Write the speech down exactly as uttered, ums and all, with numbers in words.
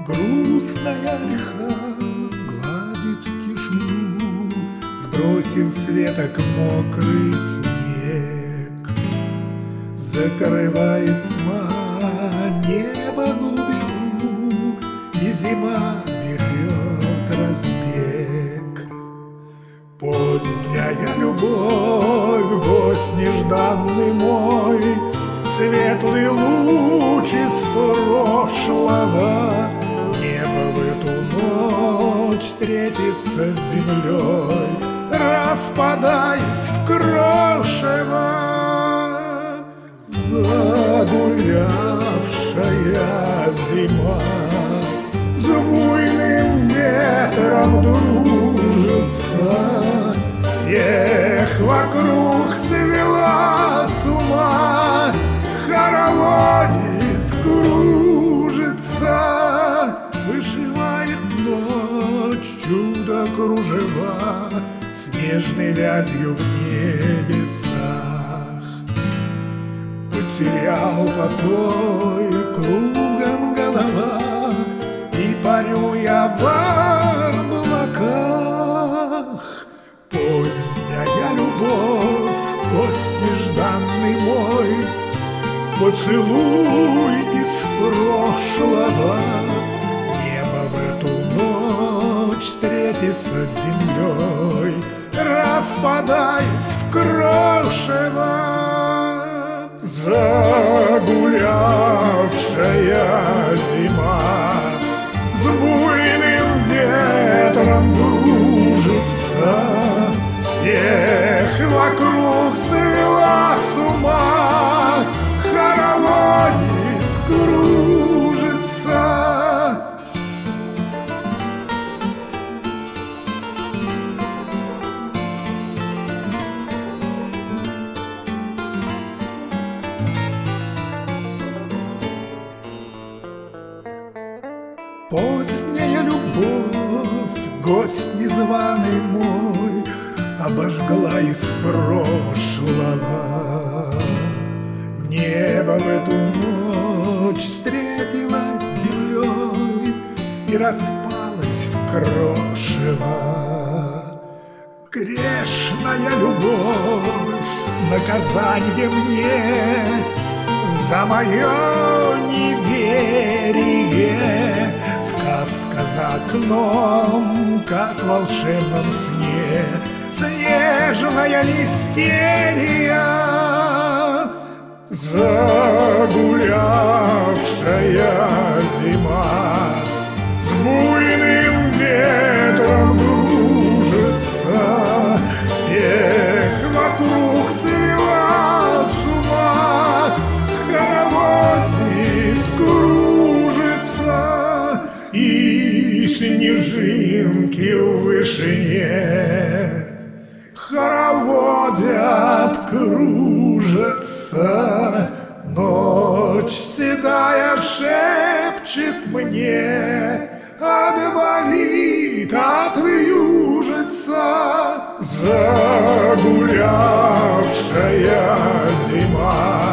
Грустная ольха гладит тишину, сбросив с веток мокрый снег. Закрывает тьма небо глубину, и зима берет разбег. Поздняя любовь, гость нежданный мой, светлый луч из прошлого. Небо в эту ночь встретится с землей, распадаясь в крошево. Загулявшая зима с буйным ветром дружится, всех вокруг свела с ума, хороводит, кружится, вышивает ночь чудо кружева снежной вязью в небесах. Потерял покой кругом голова, и парю я в облаках. Поздняя любовь, гость нежданный мой, поцелуй из прошлого. Небо в эту ночь встретится с землей, распадаясь в крошево. Загулявшая зима с буйным ветром дружится, всех вокруг свела с ума, хороводит, кружится. Поздняя любовь, гость незваный мой, обожгла из прошлого. Небо в эту ночь встретилось с землей и распалось в крошево. Грешная любовь, наказание мне за мое неверие. Сказка за окном, как в волшебном сне, снежная листерия. Загулявшая зима с буйным ветром дружится, всех вокруг свела с ума, хороводит, кружится, и снежинки в вышине хороводят, кружатся. Ночь седая шепчет мне: отвалит, отвьюжится. Загулявшая зима